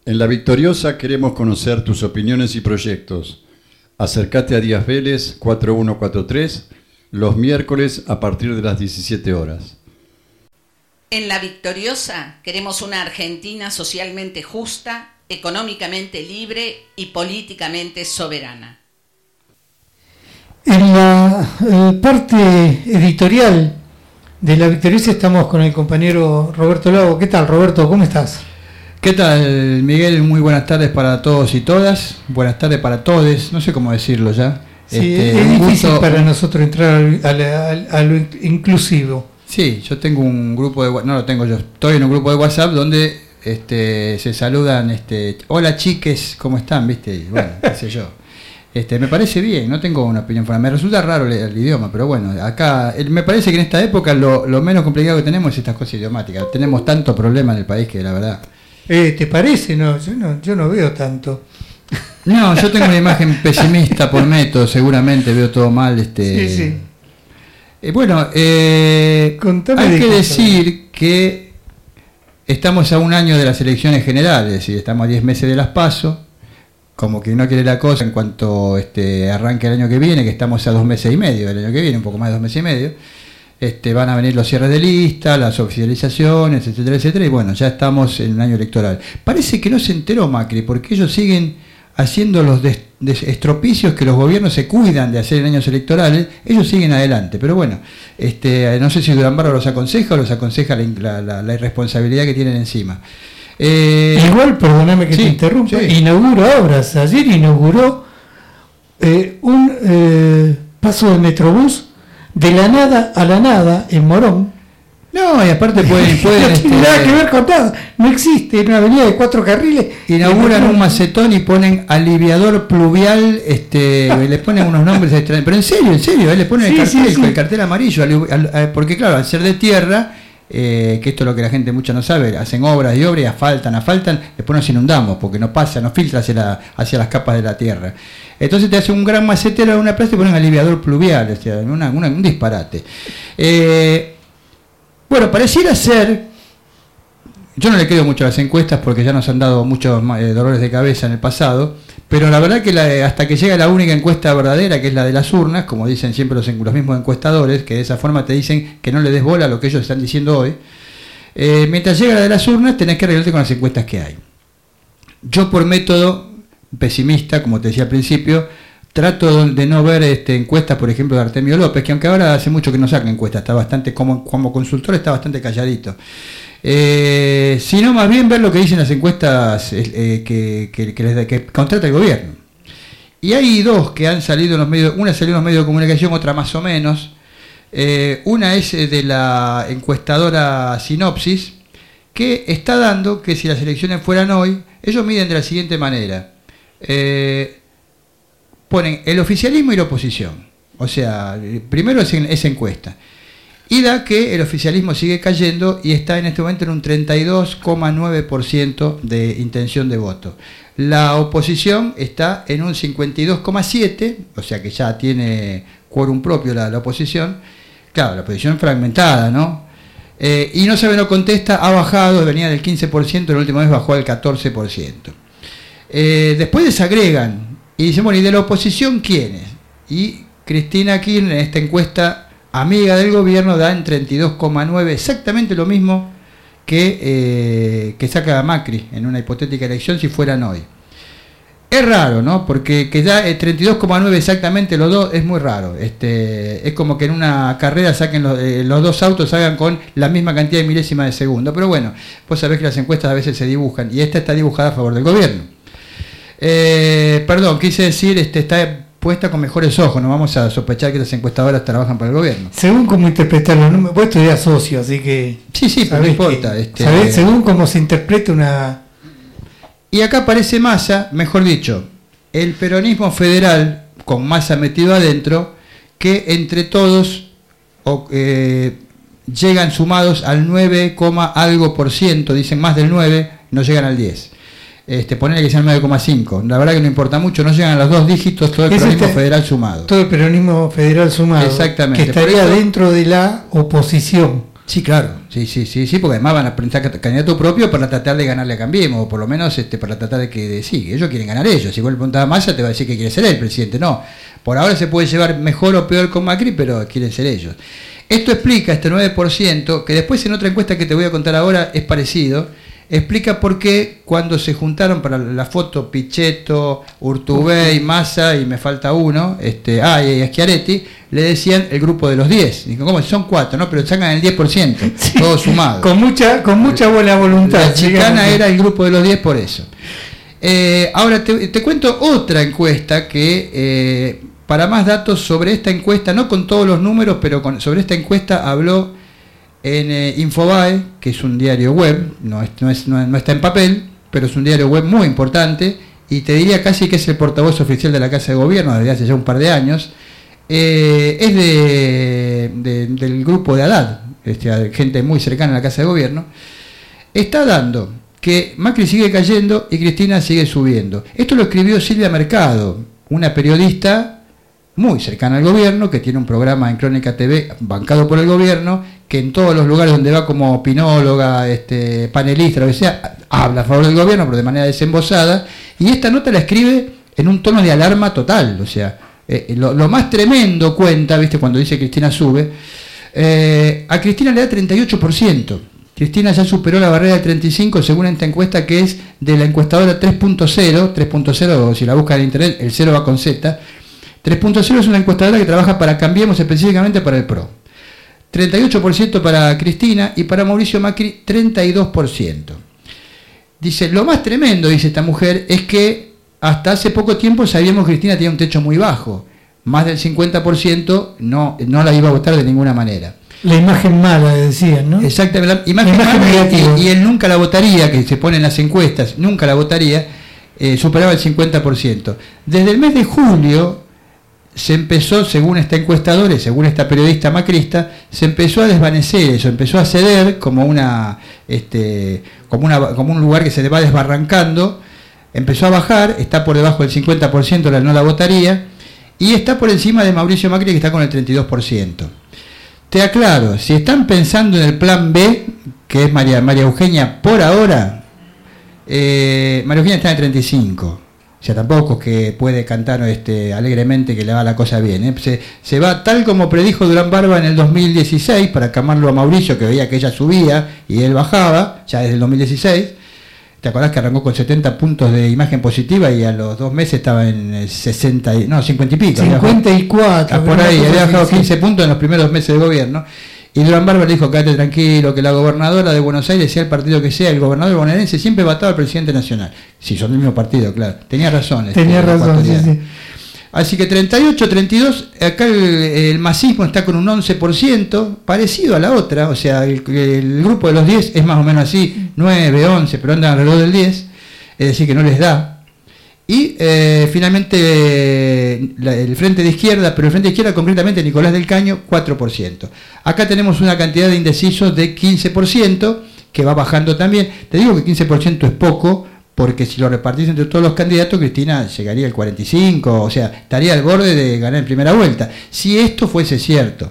En La Victoriosa queremos conocer tus opiniones y proyectos. Acércate a Díaz Vélez 4143 los miércoles a partir de las 17 horas. En La Victoriosa queremos una Argentina socialmente justa, económicamente libre y políticamente soberana. En la parte editorial de La Victoriosa estamos con el compañero Roberto Lago. ¿Qué tal, Roberto? ¿Cómo estás? ¿Qué tal, Miguel? Muy buenas tardes para todos y todas. Buenas tardes para todos. No sé cómo decirlo ya. Sí, es difícil para nosotros entrar a lo inclusivo. Sí, yo tengo un grupo de... No lo tengo yo. Estoy en un grupo de WhatsApp donde se saludan, hola chiques, ¿cómo están? ¿Viste? Y bueno, qué sé yo. Me parece bien, no tengo una opinión fuera. Me resulta raro el idioma, pero bueno, acá me parece que en esta época lo menos complicado que tenemos es estas cosas idiomáticas. Tenemos tanto problema en el país que la verdad... ¿Te parece? No, yo no veo tanto. No, yo tengo una imagen pesimista por método, seguramente veo todo mal. Sí. Bueno, hay que decir que estamos a un año de las elecciones generales y estamos a 10 meses de las PASO. Como que no quiere la cosa en cuanto arranque el año que viene, que estamos a 2 meses y medio del año que viene, un poco más de 2 meses y medio. Van a venir los cierres de lista, las oficializaciones, etcétera, etcétera, y bueno, ya estamos en el año electoral. Parece que no se enteró Macri, porque ellos siguen haciendo los estropicios que los gobiernos se cuidan de hacer en años electorales, ellos siguen adelante, pero bueno, no sé si Durán Barba los aconseja o los aconseja la irresponsabilidad que tienen encima. Igual, perdóname que te interrumpa, sí. Inaugura obras. Ayer inauguró un paso de Metrobús de la nada a la nada en Morón. No, y aparte pueden no tiene nada que ver con nada. No existe una avenida de 4 carriles. Inauguran un macetón y ponen aliviador pluvial, le ponen unos nombres extraños. Pero en serio, le ponen el cartel amarillo, porque claro, al ser de tierra, que esto es lo que la gente mucha no sabe, hacen obras y asfaltan, después nos inundamos porque no filtra hacia las capas de la tierra. Entonces te hace un gran macetero en una plaza y ponen aliviador pluvial, o sea, un disparate. Bueno, pareciera ser, yo no le creo mucho a las encuestas porque ya nos han dado muchos dolores de cabeza en el pasado, pero la verdad que hasta que llega la única encuesta verdadera, que es la de las urnas, como dicen siempre los mismos encuestadores, que de esa forma te dicen que no le des bola a lo que ellos están diciendo hoy, mientras llega la de las urnas tenés que arreglarte con las encuestas que hay. Yo por método pesimista, como te decía al principio, trato de no ver encuestas, por ejemplo, de Artemio López, que aunque ahora hace mucho que no saca encuestas, está bastante como consultor está bastante calladito. Sino más bien ver lo que dicen las encuestas que contrata el gobierno. Y hay dos que han salido en los medios, una salió en los medios de comunicación, otra más o menos. Una es de la encuestadora Sinopsis, que está dando que si las elecciones fueran hoy, ellos miden de la siguiente manera. Ponen el oficialismo y la oposición. O sea, primero es esa encuesta. Y da que el oficialismo sigue cayendo y está en este momento en un 32,9% de intención de voto. La oposición está en un 52,7%, o sea que ya tiene quórum propio la oposición. Claro, la oposición fragmentada, ¿no? Y No Sabe No Contesta ha bajado, venía del 15%, la última vez bajó al 14%. Después desagregan y dicen, bueno, ¿y de la oposición quiénes? Y Cristina Kirchner en esta encuesta amiga del gobierno da en 32,9, exactamente lo mismo que saca Macri en una hipotética elección si fueran hoy. Es raro, ¿no? Porque que ya 32,9 exactamente los dos es muy raro. Es como que en una carrera saquen los dos autos, salgan con la misma cantidad de milésimas de segundo. Pero bueno, vos sabés que las encuestas a veces se dibujan y esta está dibujada a favor del gobierno. Perdón, quise decir, está puesta con mejores ojos, no vamos a sospechar que las encuestadoras trabajan para el gobierno. Según cómo interpretarlo, ¿no? Vos estudiás socio, así que... Sí, pero no importa. ¿Sabés? Según cómo se interpreta una... Y acá aparece Massa, mejor dicho, el peronismo federal, con Massa metido adentro, que entre todos llegan sumados al 9, algo por ciento, dicen más del 9, no llegan al 10. Ponerle que sean 9,5. La verdad que no importa mucho, no llegan a los 2 dígitos todo el peronismo federal sumado. Todo el peronismo federal sumado. Exactamente. Que estaría dentro de la oposición. Sí, claro, sí, porque además van a presentar candidato propio para tratar de ganarle a Cambiemos, o por lo menos para tratar de que sí, ellos quieren ganar ellos. Si vos le preguntás a Massa te va a decir que quiere ser él el presidente. No, por ahora se puede llevar mejor o peor con Macri, pero quieren ser ellos. Esto explica este 9%, que después en otra encuesta que te voy a contar ahora es parecido, explica por qué cuando se juntaron para la foto Pichetto, Urtubey, Massa y me falta uno, y Schiaretti, le decían el grupo de los 10. Digo, ¿cómo? Son 4, ¿no? Pero sacan el 10%, sí, todo sumado. Con mucha buena voluntad. La chicana era el grupo de los 10 por eso. Ahora te cuento otra encuesta que, para más datos sobre esta encuesta, no con todos los números, pero sobre esta encuesta habló en Infobae, que es un diario web, no está en papel, pero es un diario web muy importante, y te diría casi que es el portavoz oficial de la Casa de Gobierno desde hace ya un par de años. Es del grupo de Haddad, gente muy cercana a la Casa de Gobierno. Está dando que Macri sigue cayendo y Cristina sigue subiendo. Esto lo escribió Silvia Mercado, una periodista muy cercana al gobierno, que tiene un programa en Crónica TV bancado por el gobierno, que en todos los lugares donde va como opinóloga, panelista, lo que sea, habla a favor del gobierno, pero de manera desembosada, y esta nota la escribe en un tono de alarma total. O sea, lo más tremendo cuenta, ¿viste? Cuando dice Cristina sube, a Cristina le da 38%. Cristina ya superó la barrera del 35% según esta encuesta, que es de la encuestadora 3.0, si la buscan en internet, el 0 va con Z. 3.0 es una encuestadora que trabaja para Cambiemos, específicamente para el PRO. 38% para Cristina y para Mauricio Macri 32%. Dice, lo más tremendo, dice esta mujer, es que hasta hace poco tiempo sabíamos que Cristina tenía un techo muy bajo. Más del 50% no la iba a votar de ninguna manera. La imagen mala, decían, ¿no? Exactamente, la imagen mala, y él nunca la votaría, que se pone en las encuestas, nunca la votaría, superaba el 50%. Desde el mes de julio se empezó, según esta encuestadora y según esta periodista macrista, se empezó a desvanecer eso, empezó a ceder como como un lugar que se va desbarrancando, empezó a bajar, está por debajo del 50%, no la votaría, y está por encima de Mauricio Macri, que está con el 32%. Te aclaro, si están pensando en el plan B, que es María Eugenia por ahora, María Eugenia está en el 35%. O sea, tampoco que puede cantar alegremente que le va la cosa bien. Se va tal como predijo Durán Barba en el 2016, para calmarlo a Mauricio, que veía que ella subía y él bajaba, ya desde el 2016. ¿Te acordás que arrancó con 70 puntos de imagen positiva y a los 2 meses estaba en 50 y pico? 54. Por ahí, había bajado 15 puntos en los primeros meses de gobierno. Y Durán Barba le dijo, quédate tranquilo, que la gobernadora de Buenos Aires, sea el partido que sea, el gobernador bonaerense siempre votaba al presidente nacional. Sí, son del mismo partido, claro. Tenía razón. Tenía razón, sí. Así que 38, 32, acá el masismo está con un 11%, parecido a la otra, o sea, el grupo de los 10 es más o menos así, 9, 11, pero andan alrededor del 10, es decir, que no les da. Y finalmente el Frente de Izquierda, pero el Frente de Izquierda concretamente Nicolás del Caño, 4%. Acá tenemos una cantidad de indecisos de 15%, que va bajando también. Te digo que 15% es poco, porque si lo repartís entre todos los candidatos, Cristina llegaría al 45%, o sea, estaría al borde de ganar en primera vuelta, si esto fuese cierto.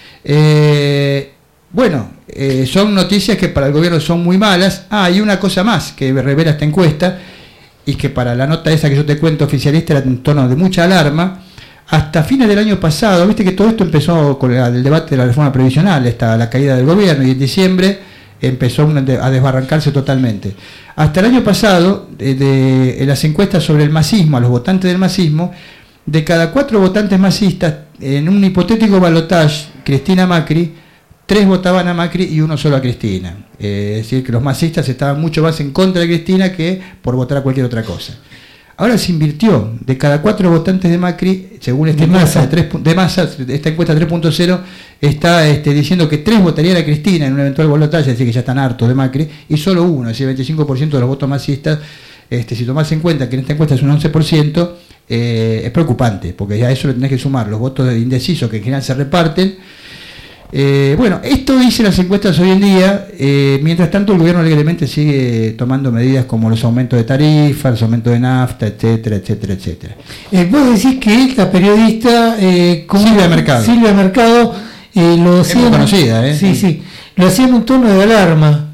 Son noticias que para el gobierno son muy malas. Y una cosa más que revela esta encuesta, y que para la nota esa que yo te cuento oficialista era en tono de mucha alarma. Hasta fines del año pasado, viste que todo esto empezó con el debate de la reforma previsional, la caída del gobierno, y en diciembre empezó a desbarrancarse totalmente. Hasta el año pasado, en las encuestas sobre el masismo, a los votantes del masismo, de cada 4 votantes masistas, en un hipotético balotaje Cristina-Macri, 3 votaban a Macri y 1 solo a Cristina. Es decir, que los masistas estaban mucho más en contra de Cristina que por votar a cualquier otra cosa. Ahora se invirtió. De cada 4 votantes de Macri, según esta encuesta de Massa, esta encuesta 3.0 está diciendo que 3 votarían a Cristina en un eventual balotaje, es decir, que ya están hartos de Macri, y solo 1, es decir, 25% de los votos masistas. Si tomás en cuenta que en esta encuesta es un 11%, es preocupante, porque ya eso le tenés que sumar los votos de indecisos que en general se reparten. Esto dicen las encuestas hoy en día. Mientras tanto, el gobierno alegremente sigue tomando medidas como los aumentos de tarifas, los aumentos de nafta, etcétera, etcétera, etcétera. Vos decís que esta periodista, Silvia Mercado, lo Es hacían, muy conocida, ¿eh? Sí, sí. Lo hacían en un tono de alarma.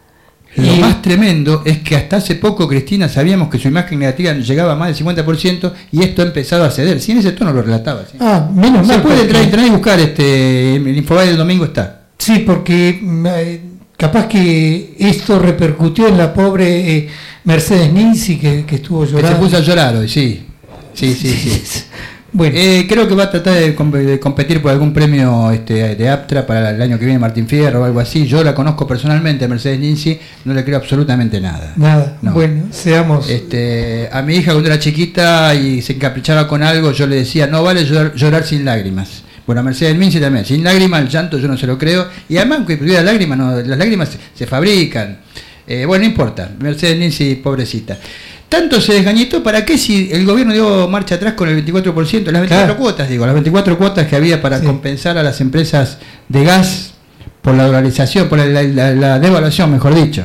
Lo más tremendo es que hasta hace poco, Cristina, sabíamos que su imagen negativa llegaba a más del 50% y esto ha empezado a ceder. Si en ese tono lo relataba. ¿Sí? Menos mal. Se puede entrar a internet y buscar, el Infobae del domingo está. Sí, porque capaz que esto repercutió en la pobre Mercedes Ninzi que estuvo llorando. Que se puso a llorar hoy, sí. Sí. Bueno. Creo que va a tratar de competir por algún premio de Aptra para el año que viene, Martín Fierro o algo así. Yo la conozco personalmente, Mercedes Ninzi, no le creo absolutamente nada. Nada, no. Bueno, seamos... A mi hija cuando era chiquita y se encaprichaba con algo, yo le decía, no vale llorar sin lágrimas. Bueno, a Mercedes Ninzi también, sin lágrimas, el llanto yo no se lo creo. Y además, que tuviera lágrimas, las lágrimas se fabrican. Bueno, no importa, Mercedes Ninzi, pobrecita. Tanto se desgañitó, ¿para qué si el gobierno dio marcha atrás con el 24%? Las 24 cuotas, las 24 cuotas que había para compensar a las empresas de gas por la dolarización, por la devaluación, mejor dicho.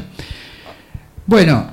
Bueno,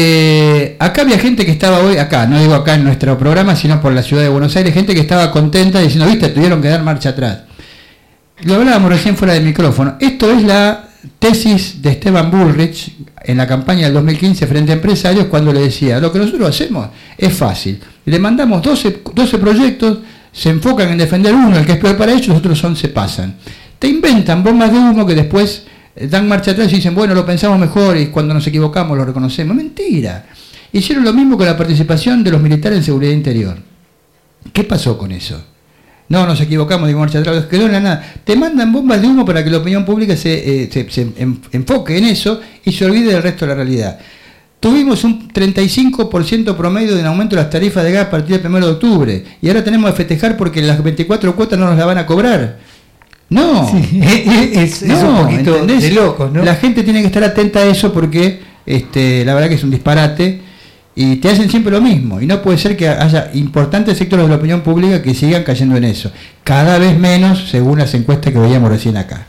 acá había gente que estaba hoy, acá, no digo acá en nuestro programa, sino por la ciudad de Buenos Aires, gente que estaba contenta diciendo, viste, tuvieron que dar marcha atrás. Lo hablábamos recién fuera del micrófono. Esto es la tesis de Esteban Bullrich en la campaña del 2015 frente a empresarios cuando le decía, lo que nosotros hacemos es fácil, le mandamos 12 proyectos, se enfocan en defender uno, el que es peor para ellos, los otros 11 pasan. Te inventan bombas de humo que después dan marcha atrás y dicen, bueno, lo pensamos mejor y cuando nos equivocamos lo reconocemos. Mentira. Hicieron lo mismo con la participación de los militares en seguridad interior. ¿Qué pasó con eso? No, nos equivocamos, digo marcha atrás, quedó en la nada. Te mandan bombas de humo para que la opinión pública se enfoque en eso y se olvide del resto de la realidad. Tuvimos un 35% promedio de aumento de las tarifas de gas a partir del 1 de octubre y ahora tenemos que festejar porque las 24 cuotas no nos las van a cobrar. No, sí, es un poquito ¿entendés? De locos, ¿no? La gente tiene que estar atenta a eso porque la verdad que es un disparate. Y te hacen siempre lo mismo, y no puede ser que haya importantes sectores de la opinión pública que sigan cayendo en eso. Cada vez menos, según las encuestas que veíamos recién acá.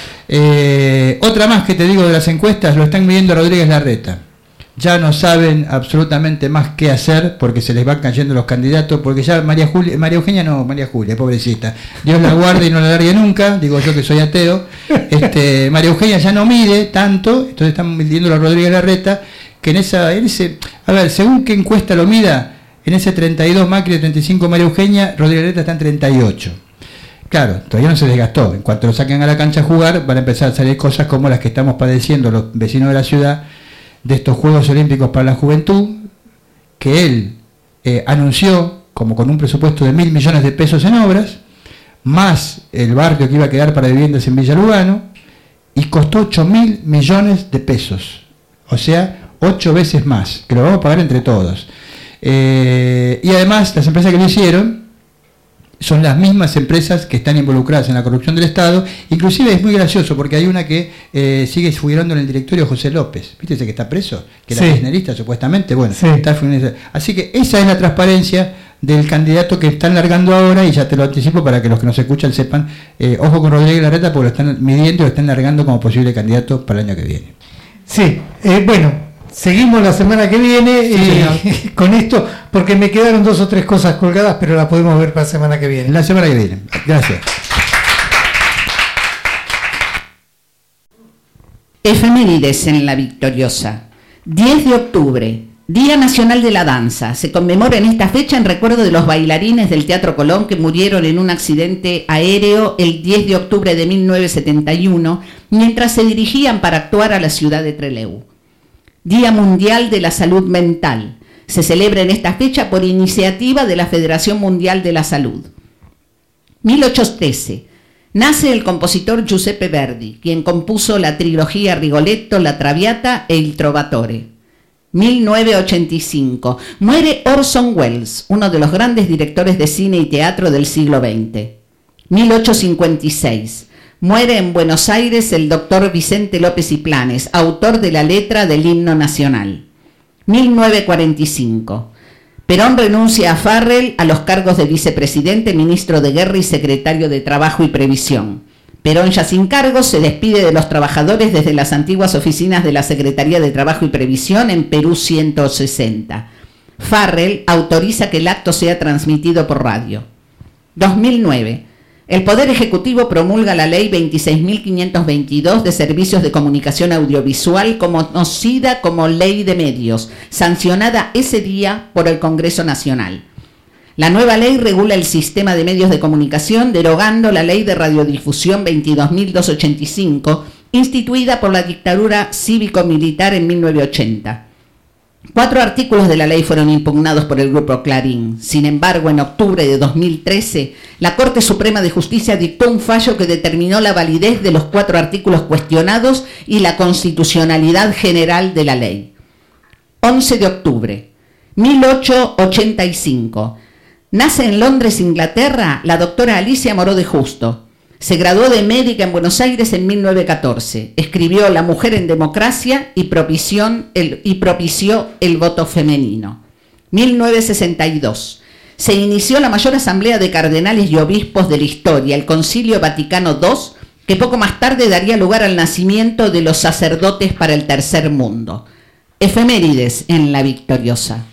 Otra más que te digo de las encuestas, lo están midiendo Rodríguez Larreta. Ya no saben absolutamente más qué hacer porque se les van cayendo los candidatos, porque ya María Julia, pobrecita, Dios la guarde y no la largue nunca, digo yo que soy ateo. María Eugenia ya no mide tanto, entonces están midiendo a Rodríguez Larreta, que a ver, según qué encuesta lo mida, en ese 32 Macri, 35 María Eugenia, Rodríguez Larreta está en 38. Claro, todavía no se desgastó. En cuanto lo saquen a la cancha a jugar, van a empezar a salir cosas como las que estamos padeciendo los vecinos de la ciudad, de estos Juegos Olímpicos para la Juventud, que él anunció como con un presupuesto de 1.000 millones de pesos en obras, más el barrio que iba a quedar para viviendas en Villa Lugano, y costó 8.000 millones de pesos. O sea, 8 veces más, que lo vamos a pagar entre todos. Y además, las empresas que lo hicieron son las mismas empresas que están involucradas en la corrupción del Estado. Inclusive es muy gracioso porque hay una que sigue figurando en el directorio, José López. ¿Viste ese que está preso? Que era kirchnerista supuestamente. Bueno, sí. Está así que esa es la transparencia del candidato que están largando ahora, y ya te lo anticipo para que los que nos escuchan sepan, ojo con Rodríguez Larreta porque lo están midiendo y lo están largando como posible candidato para el año que viene. Sí, bueno. Seguimos la semana que viene con esto, porque me quedaron 2 o 3 cosas colgadas, pero las podemos ver para la semana que viene. La semana que viene. Gracias. Efemérides en La Victoriosa. 10 de octubre, Día Nacional de la Danza. Se conmemora en esta fecha en recuerdo de los bailarines del Teatro Colón que murieron en un accidente aéreo el 10 de octubre de 1971, mientras se dirigían para actuar a la ciudad de Trelew. Día Mundial de la Salud Mental. Se celebra en esta fecha por iniciativa de la Federación Mundial de la Salud. 1813. Nace el compositor Giuseppe Verdi, quien compuso la trilogía Rigoletto, La Traviata e Il Trovatore. 1985. Muere Orson Welles, uno de los grandes directores de cine y teatro del siglo XX. 1856. Muere en Buenos Aires el doctor Vicente López y Planes, autor de la letra del himno nacional. 1945. Perón renuncia a Farrell a los cargos de vicepresidente, ministro de Guerra y secretario de Trabajo y Previsión. Perón, ya sin cargos, se despide de los trabajadores desde las antiguas oficinas de la Secretaría de Trabajo y Previsión en Perú 160. Farrell autoriza que el acto sea transmitido por radio. 2009. El Poder Ejecutivo promulga la Ley 26.522 de Servicios de Comunicación Audiovisual, conocida como Ley de Medios, sancionada ese día por el Congreso Nacional. La nueva ley regula el sistema de medios de comunicación, derogando la Ley de Radiodifusión 22.285, instituida por la dictadura cívico-militar en 1980. 4 artículos de la ley fueron impugnados por el Grupo Clarín. Sin embargo, en octubre de 2013, la Corte Suprema de Justicia dictó un fallo que determinó la validez de los 4 artículos cuestionados y la constitucionalidad general de la ley. 11 de octubre, 1885. Nace en Londres, Inglaterra, la doctora Alicia Moró de Justo. Se graduó de médica en Buenos Aires en 1914. Escribió La mujer en democracia y propició el voto femenino. 1962. Se inició la mayor asamblea de cardenales y obispos de la historia, el Concilio Vaticano II, que poco más tarde daría lugar al nacimiento de los sacerdotes para el tercer mundo. Efemérides en La Victoriosa.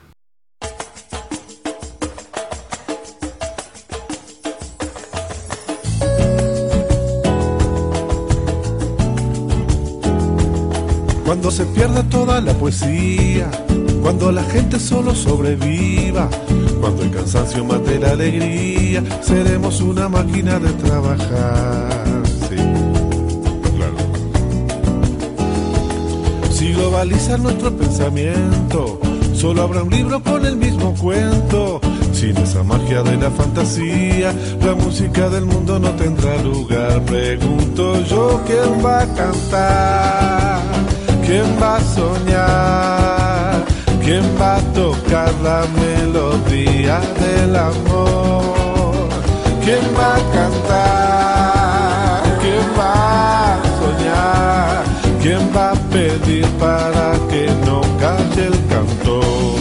Cuando se pierda toda la poesía, cuando la gente solo sobreviva, cuando el cansancio mate la alegría, seremos una máquina de trabajar. Sí, claro. Si globalizan nuestro pensamiento, solo habrá un libro con el mismo cuento. Sin esa magia de la fantasía, la música del mundo no tendrá lugar. Pregunto yo, ¿quién va a cantar? ¿Quién va a soñar? ¿Quién va a tocar la melodía del amor? ¿Quién va a cantar? ¿Quién va a soñar? ¿Quién va a pedir para que no calle el cantor?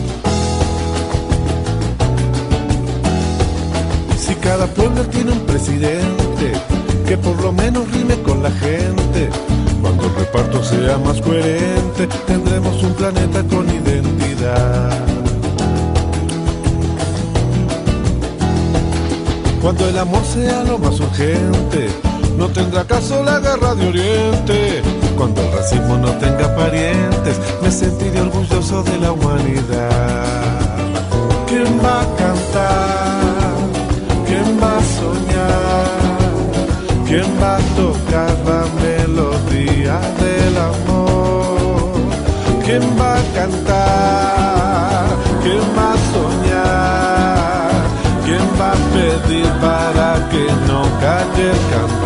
Si cada pueblo tiene un presidente que por lo menos rime con la gente, cuando el reparto sea más coherente, tendremos un planeta con identidad. Cuando el amor sea lo más urgente, no tendrá caso la guerra de Oriente. Cuando el racismo no tenga parientes, me sentiré orgulloso de la humanidad. ¿Quién va a cantar? ¿Quién va a soñar? ¿Quién va a tocar la melodía del amor? ¿Quién va a cantar? ¿Quién va a soñar? ¿Quién va a pedir para que no calle el canto?